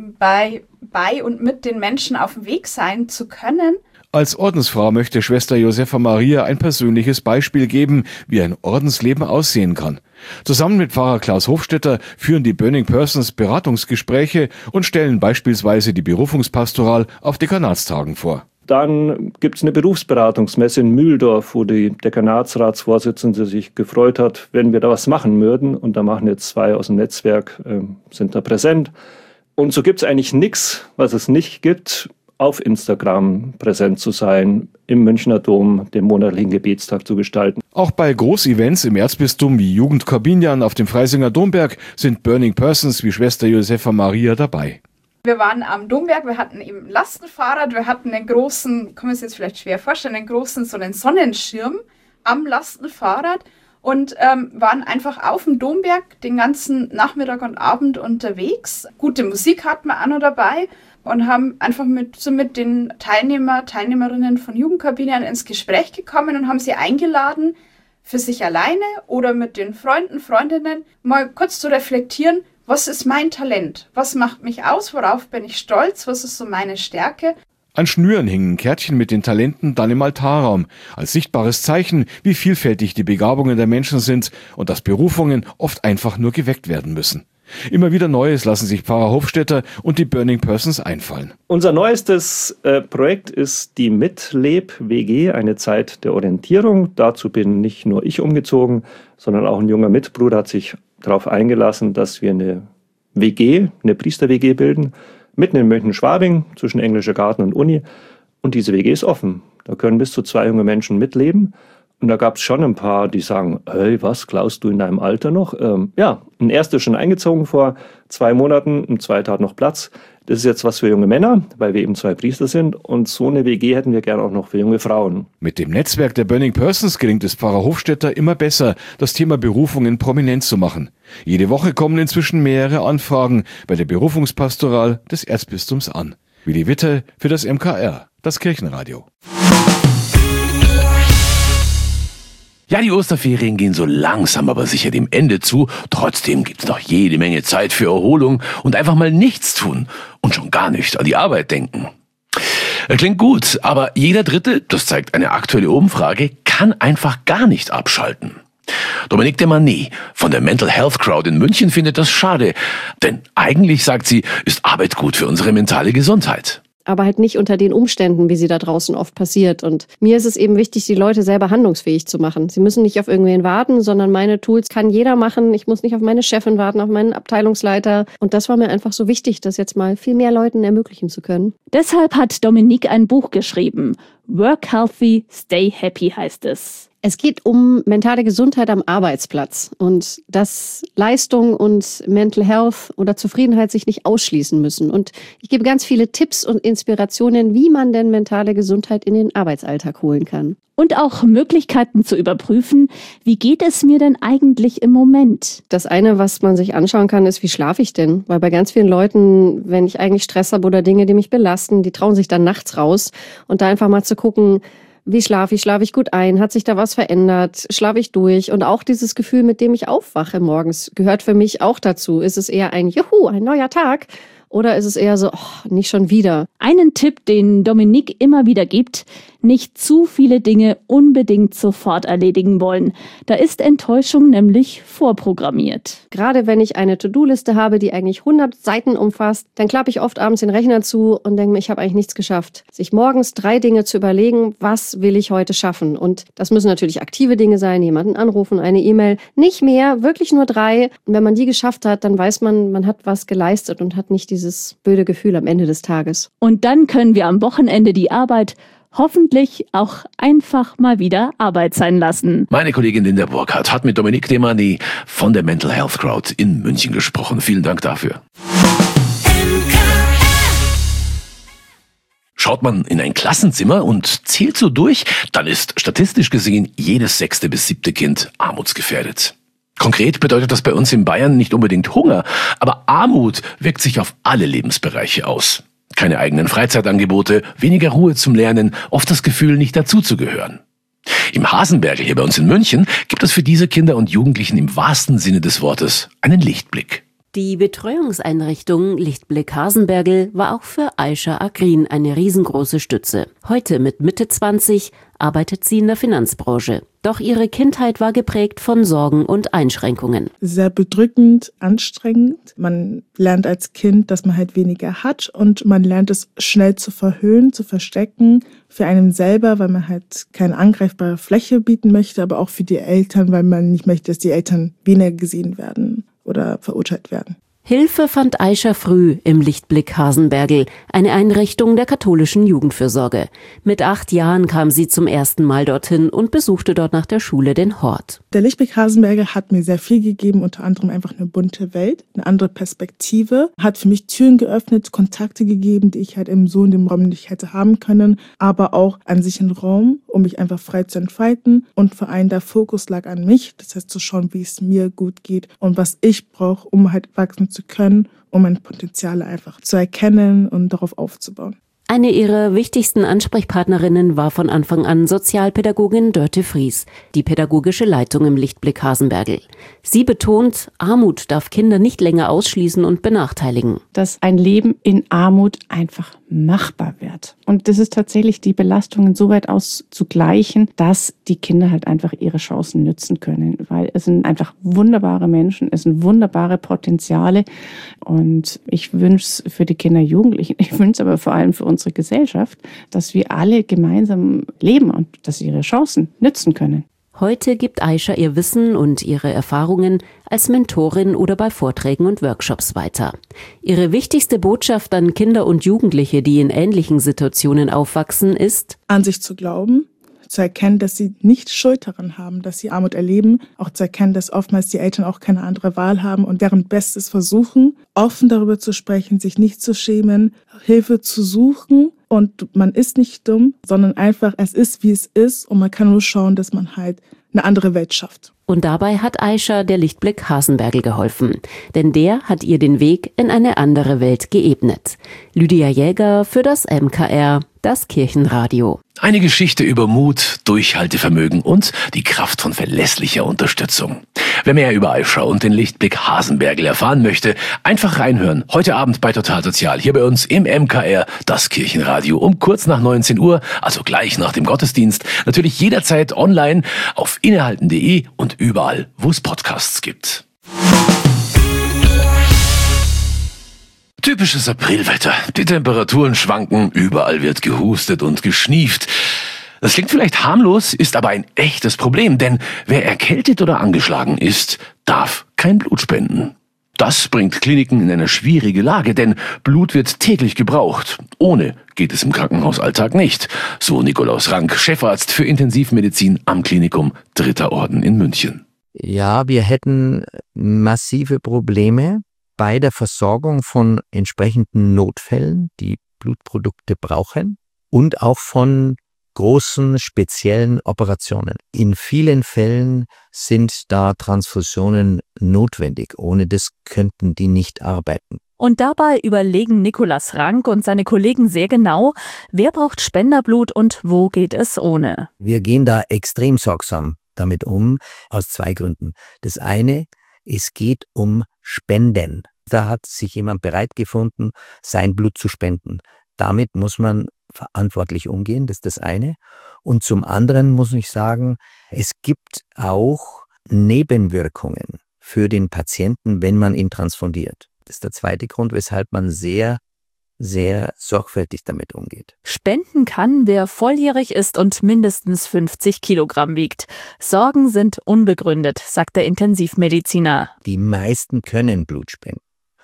bei und mit den Menschen auf dem Weg sein zu können. Als Ordensfrau möchte Schwester Josefa Maria ein persönliches Beispiel geben, wie ein Ordensleben aussehen kann. Zusammen mit Pfarrer Klaus Hofstetter führen die Burning Persons Beratungsgespräche und stellen beispielsweise die Berufungspastoral auf Dekanatstagen vor. Dann gibt es eine Berufsberatungsmesse in Mühldorf, wo die Dekanatsratsvorsitzende sich gefreut hat, wenn wir da was machen würden. Und da machen jetzt 2 aus dem Netzwerk, sind da präsent. Und so gibt es eigentlich nichts, was es nicht gibt, auf Instagram präsent zu sein, im Münchner Dom den monatlichen Gebetstag zu gestalten. Auch bei Großevents im Erzbistum wie Jugend Corbinian auf dem Freisinger Domberg sind Burning Persons wie Schwester Josefa Maria dabei. Wir waren am Domberg, wir hatten eben ein Lastenfahrrad, wir hatten einen großen, kann man sich jetzt vielleicht schwer vorstellen, einen großen so einen Sonnenschirm am Lastenfahrrad und waren einfach auf dem Domberg den ganzen Nachmittag und Abend unterwegs. Gute Musik hatten wir auch noch dabei. Und haben einfach mit den Teilnehmerinnen von Jugendkabinen ins Gespräch gekommen und haben sie eingeladen, für sich alleine oder mit den Freunden, Freundinnen mal kurz zu reflektieren, was ist mein Talent? Was macht mich aus? Worauf bin ich stolz? Was ist so meine Stärke? An Schnüren hingen Kärtchen mit den Talenten dann im Altarraum, als sichtbares Zeichen, wie vielfältig die Begabungen der Menschen sind und dass Berufungen oft einfach nur geweckt werden müssen. Immer wieder Neues lassen sich Pfarrer Hofstetter und die Burning Persons einfallen. Unser neuestes Projekt ist die Mitleb-WG, eine Zeit der Orientierung. Dazu bin nicht nur ich umgezogen, sondern auch ein junger Mitbruder hat sich darauf eingelassen, dass wir eine WG, eine Priester-WG bilden, mitten in München-Schwabing zwischen Englischer Garten und Uni. Und diese WG ist offen. Da können bis zu 2 junge Menschen mitleben. Und da gab es schon ein paar, die sagen, hey, was, klaust du in deinem Alter noch? Ja, ein erster ist schon eingezogen vor 2 Monaten, ein zweiter hat noch Platz. Das ist jetzt was für junge Männer, weil wir eben 2 Priester sind. Und so eine WG hätten wir gerne auch noch für junge Frauen. Mit dem Netzwerk der Burning Persons gelingt es Pfarrer Hofstetter immer besser, das Thema Berufungen prominent zu machen. Jede Woche kommen inzwischen mehrere Anfragen bei der Berufungspastoral des Erzbistums an. Willi Witte für das MKR, das Kirchenradio. Ja, die Osterferien gehen so langsam aber sicher dem Ende zu. Trotzdem gibt's noch jede Menge Zeit für Erholung und einfach mal nichts tun und schon gar nicht an die Arbeit denken. Klingt gut, aber jeder Dritte, das zeigt eine aktuelle Umfrage, kann einfach gar nicht abschalten. Dominique de Manet von der Mental Health Crowd in München findet das schade, denn eigentlich, sagt sie, ist Arbeit gut für unsere mentale Gesundheit. Aber halt nicht unter den Umständen, wie sie da draußen oft passiert. Und mir ist es eben wichtig, die Leute selber handlungsfähig zu machen. Sie müssen nicht auf irgendwen warten, sondern meine Tools kann jeder machen. Ich muss nicht auf meine Chefin warten, auf meinen Abteilungsleiter. Und das war mir einfach so wichtig, das jetzt mal viel mehr Leuten ermöglichen zu können. Deshalb hat Dominique ein Buch geschrieben. Work Healthy, Stay Happy heißt es. Es geht um mentale Gesundheit am Arbeitsplatz und dass Leistung und Mental Health oder Zufriedenheit sich nicht ausschließen müssen. Und ich gebe ganz viele Tipps und Inspirationen, wie man denn mentale Gesundheit in den Arbeitsalltag holen kann. Und auch Möglichkeiten zu überprüfen, wie geht es mir denn eigentlich im Moment? Das eine, was man sich anschauen kann, ist, wie schlafe ich denn? Weil bei ganz vielen Leuten, wenn ich eigentlich Stress habe oder Dinge, die mich belasten, die trauen sich dann nachts raus. Und da einfach mal zu gucken, wie schlafe ich? Schlafe ich gut ein? Hat sich da was verändert? Schlafe ich durch? Und auch dieses Gefühl, mit dem ich aufwache morgens, gehört für mich auch dazu. Ist es eher ein Juhu, ein neuer Tag? Oder ist es eher so, nicht schon wieder? Einen Tipp, den Dominique immer wieder gibt, nicht zu viele Dinge unbedingt sofort erledigen wollen. Da ist Enttäuschung nämlich vorprogrammiert. Gerade wenn ich eine To-Do-Liste habe, die eigentlich 100 Seiten umfasst, dann klappe ich oft abends den Rechner zu und denke mir, ich habe eigentlich nichts geschafft. Sich morgens 3 Dinge zu überlegen, was will ich heute schaffen? Und das müssen natürlich aktive Dinge sein, jemanden anrufen, eine E-Mail. Nicht mehr, wirklich nur 3. Und wenn man die geschafft hat, dann weiß man, man hat was geleistet und hat nicht dieses blöde Gefühl am Ende des Tages. Und dann können wir am Wochenende die Arbeit hoffentlich auch einfach mal wieder Arbeit sein lassen. Meine Kollegin Linda Burkhardt hat mit Dominique de Manet von der Mental Health Crowd in München gesprochen. Vielen Dank dafür. Schaut man in ein Klassenzimmer und zählt so durch, dann ist statistisch gesehen jedes 6. bis 7. Kind armutsgefährdet. Konkret bedeutet das bei uns in Bayern nicht unbedingt Hunger, aber Armut wirkt sich auf alle Lebensbereiche aus. Keine eigenen Freizeitangebote, weniger Ruhe zum Lernen, oft das Gefühl, nicht dazuzugehören. Im Hasenbergl hier bei uns in München gibt es für diese Kinder und Jugendlichen im wahrsten Sinne des Wortes einen Lichtblick. Die Betreuungseinrichtung Lichtblick Hasenbergl war auch für Aisha Agrin eine riesengroße Stütze. Heute mit Mitte 20 arbeitet sie in der Finanzbranche. Doch ihre Kindheit war geprägt von Sorgen und Einschränkungen. Sehr bedrückend, anstrengend. Man lernt als Kind, dass man halt weniger hat und man lernt es schnell zu verhöhnen, zu verstecken für einen selber, weil man halt keine angreifbare Fläche bieten möchte, aber auch für die Eltern, weil man nicht möchte, dass die Eltern weniger gesehen werden oder verurteilt werden. Hilfe fand Aisha früh im Lichtblick Hasenbergl, eine Einrichtung der katholischen Jugendfürsorge. Mit 8 Jahren kam sie zum ersten Mal dorthin und besuchte dort nach der Schule den Hort. Der Lichtblick Hasenbergl hat mir sehr viel gegeben, unter anderem einfach eine bunte Welt, eine andere Perspektive, hat für mich Türen geöffnet, Kontakte gegeben, die ich halt so in dem Raum nicht hätte haben können, aber auch an sich einen Raum, um mich einfach frei zu entfalten, und vor allem der Fokus lag an mich, das heißt zu schauen, wie es mir gut geht und was ich brauche, um halt wachsen zu können, um meine Potenziale einfach zu erkennen und darauf aufzubauen. Eine ihrer wichtigsten Ansprechpartnerinnen war von Anfang an Sozialpädagogin Dörte Fries, die pädagogische Leitung im Lichtblick Hasenbergl. Sie betont, Armut darf Kinder nicht länger ausschließen und benachteiligen. Dass ein Leben in Armut einfach machbar wird. Und das ist tatsächlich, die Belastungen so weit auszugleichen, dass die Kinder halt einfach ihre Chancen nützen können. Weil es sind einfach wunderbare Menschen, es sind wunderbare Potenziale. Und ich wünsche es für die Kinder, Jugendlichen, ich wünsche es aber vor allem für unsere Gesellschaft, dass wir alle gemeinsam leben und dass sie ihre Chancen nützen können. Heute gibt Aisha ihr Wissen und ihre Erfahrungen als Mentorin oder bei Vorträgen und Workshops weiter. Ihre wichtigste Botschaft an Kinder und Jugendliche, die in ähnlichen Situationen aufwachsen, ist: An sich zu glauben, zu erkennen, dass sie nicht Schuld daran haben, dass sie Armut erleben, auch zu erkennen, dass oftmals die Eltern auch keine andere Wahl haben und deren Bestes versuchen, offen darüber zu sprechen, sich nicht zu schämen, Hilfe zu suchen. Und man ist nicht dumm, sondern einfach, es ist, wie es ist und man kann nur schauen, dass man halt eine andere Welt schafft. Und dabei hat Aisha der Lichtblick Hasenbergl geholfen. Denn der hat ihr den Weg in eine andere Welt geebnet. Lydia Jäger für das MKR, das Kirchenradio. Eine Geschichte über Mut, Durchhaltevermögen und die Kraft von verlässlicher Unterstützung. Wer mehr über Aisha und den Lichtblick Hasenbergl erfahren möchte, einfach reinhören. Heute Abend bei Total Sozial, hier bei uns im MKR, das Kirchenradio, um kurz nach 19 Uhr, also gleich nach dem Gottesdienst. Natürlich jederzeit online auf innehalten.de und überall, wo es Podcasts gibt. Typisches Aprilwetter. Die Temperaturen schwanken, überall wird gehustet und geschnieft. Das klingt vielleicht harmlos, ist aber ein echtes Problem, denn wer erkältet oder angeschlagen ist, darf kein Blut spenden. Das bringt Kliniken in eine schwierige Lage, denn Blut wird täglich gebraucht. Ohne geht es im Krankenhausalltag nicht, so Nikolaus Rank, Chefarzt für Intensivmedizin am Klinikum Dritter Orden in München. Ja, wir hätten massive Probleme bei der Versorgung von entsprechenden Notfällen, die Blutprodukte brauchen, und auch von großen speziellen Operationen. In vielen Fällen sind da Transfusionen notwendig. Ohne das könnten die nicht arbeiten. Und dabei überlegen Nikolaus Rank und seine Kollegen sehr genau, wer braucht Spenderblut und wo geht es ohne. Wir gehen da extrem sorgsam damit um, aus 2 Gründen. Das eine, es geht um Spenden. Da hat sich jemand bereit gefunden, sein Blut zu spenden. Damit muss man verantwortlich umgehen, das ist das eine. Und zum anderen muss ich sagen, es gibt auch Nebenwirkungen für den Patienten, wenn man ihn transfundiert. Das ist der zweite Grund, weshalb man sehr, sehr sorgfältig damit umgeht. Spenden kann, wer volljährig ist und mindestens 50 Kilogramm wiegt. Sorgen sind unbegründet, sagt der Intensivmediziner. Die meisten können Blut spenden.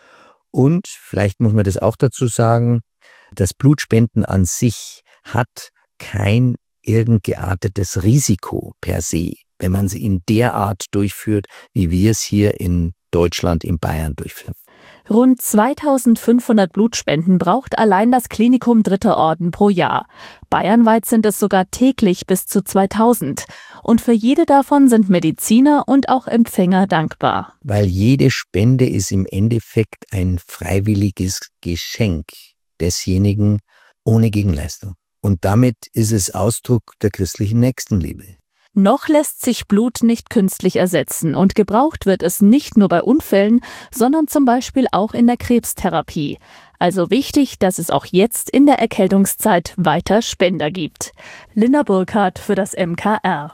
Und vielleicht muss man das auch dazu sagen, das Blutspenden an sich hat kein irgend geartetes Risiko per se, wenn man sie in der Art durchführt, wie wir es hier in Deutschland, in Bayern durchführen. Rund 2500 Blutspenden braucht allein das Klinikum Dritter Orden pro Jahr. Bayernweit sind es sogar täglich bis zu 2000. Und für jede davon sind Mediziner und auch Empfänger dankbar. Weil jede Spende ist im Endeffekt ein freiwilliges Geschenk desjenigen ohne Gegenleistung. Und damit ist es Ausdruck der christlichen Nächstenliebe. Noch lässt sich Blut nicht künstlich ersetzen und gebraucht wird es nicht nur bei Unfällen, sondern zum Beispiel auch in der Krebstherapie. Also wichtig, dass es auch jetzt in der Erkältungszeit weiter Spender gibt. Linda Burkhardt für das MKR.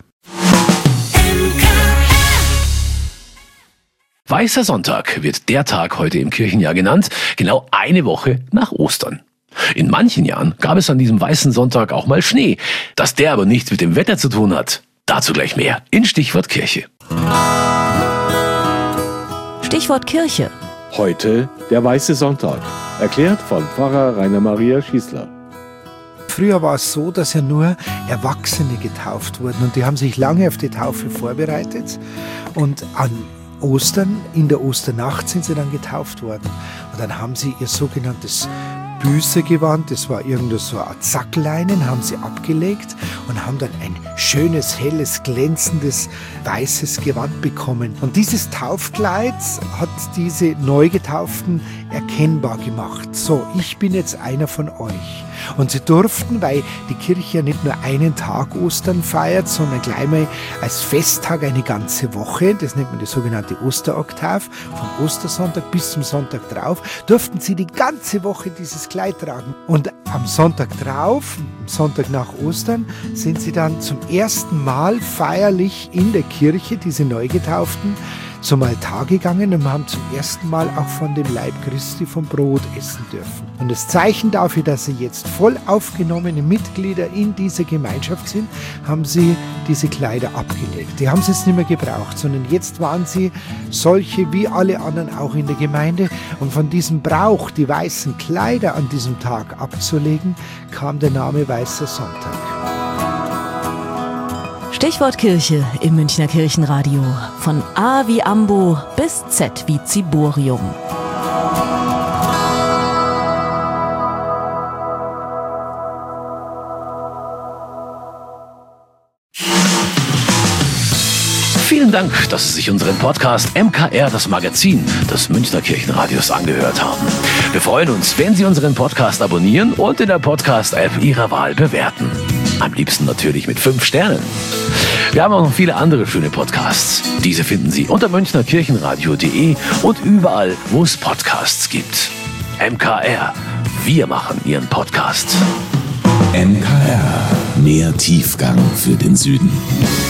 Weißer Sonntag wird der Tag heute im Kirchenjahr genannt, genau eine Woche nach Ostern. In manchen Jahren gab es an diesem weißen Sonntag auch mal Schnee. Dass der aber nichts mit dem Wetter zu tun hat, dazu gleich mehr in Stichwort Kirche. Stichwort Kirche. Heute der Weiße Sonntag, erklärt von Pfarrer Rainer Maria Schießler. Früher war es so, dass ja nur Erwachsene getauft wurden und die haben sich lange auf die Taufe vorbereitet und an Ostern, in der Osternacht sind sie dann getauft worden und dann haben sie ihr sogenanntes Büßegewand, das war irgendwas so eine Sackleinen, haben sie abgelegt und haben dann ein schönes, helles, glänzendes, weißes Gewand bekommen. Und dieses Taufkleid hat diese Neugetauften erkennbar gemacht. So, ich bin jetzt einer von euch. Und sie durften, weil die Kirche ja nicht nur einen Tag Ostern feiert, sondern gleich mal als Festtag eine ganze Woche, das nennt man die sogenannte Osteroktav, vom Ostersonntag bis zum Sonntag drauf, durften sie die ganze Woche dieses Kleid tragen. Und am Sonntag drauf, am Sonntag nach Ostern, sind sie dann zum ersten Mal feierlich in der Kirche, diese Neugetauften, zum Altar gegangen und haben zum ersten Mal auch von dem Leib Christi vom Brot essen dürfen. Und das Zeichen dafür, dass sie jetzt voll aufgenommene Mitglieder in dieser Gemeinschaft sind, haben sie diese Kleider abgelegt. Die haben sie jetzt nicht mehr gebraucht, sondern jetzt waren sie solche wie alle anderen auch in der Gemeinde. Und von diesem Brauch, die weißen Kleider an diesem Tag abzulegen, kam der Name Weißer Sonntag. Stichwort Kirche im Münchner Kirchenradio. Von A wie Ambo bis Z wie Ziborium. Vielen Dank, dass Sie sich unseren Podcast MKR, das Magazin des Münchner Kirchenradios, angehört haben. Wir freuen uns, wenn Sie unseren Podcast abonnieren und in der Podcast-App Ihrer Wahl bewerten. Am liebsten natürlich mit 5 Sternen. Wir haben auch noch viele andere schöne Podcasts. Diese finden Sie unter münchnerkirchenradio.de und überall, wo es Podcasts gibt. MKR, wir machen Ihren Podcast. MKR, mehr Tiefgang für den Süden.